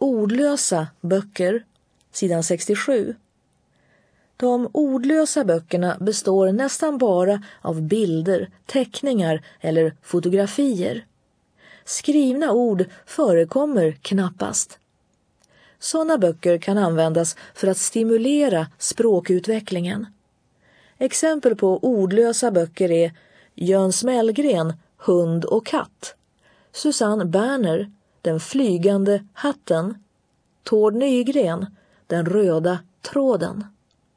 ordlösa böcker, sidan 67. De ordlösa böckerna består nästan bara av bilder, teckningar eller fotografier. Skrivna ord förekommer knappast. Sådana böcker kan användas för att stimulera språkutvecklingen. Exempel på ordlösa böcker är Jöns Mellgren, Hund och katt, Susanne Berner, Den flygande hatten, Tord Nygren, Den röda tråden.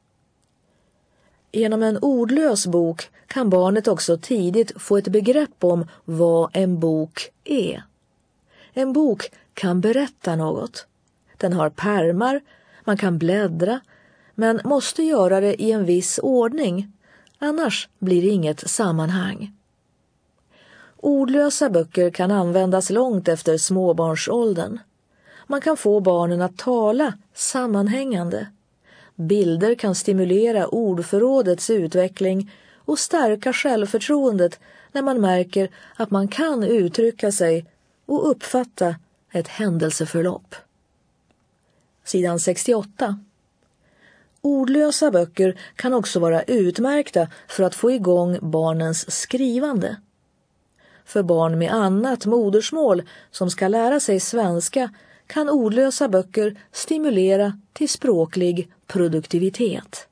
Genom en ordlös bok kan barnet också tidigt få ett begrepp om vad en bok är. En bok kan berätta något. Den har pärmar, man kan bläddra, men måste göra det i en viss ordning, annars blir det inget sammanhang. Ordlösa böcker kan användas långt efter småbarnsåldern. Man kan få barnen att tala sammanhängande. Bilder kan stimulera ordförrådets utveckling och stärka självförtroendet när man märker att man kan uttrycka sig och uppfatta ett händelseförlopp. Sidan 68. Ordlösa böcker kan också vara utmärkta för att få igång barnens skrivande. För barn med annat modersmål som ska lära sig svenska kan ordlösa böcker stimulera till språklig produktivitet.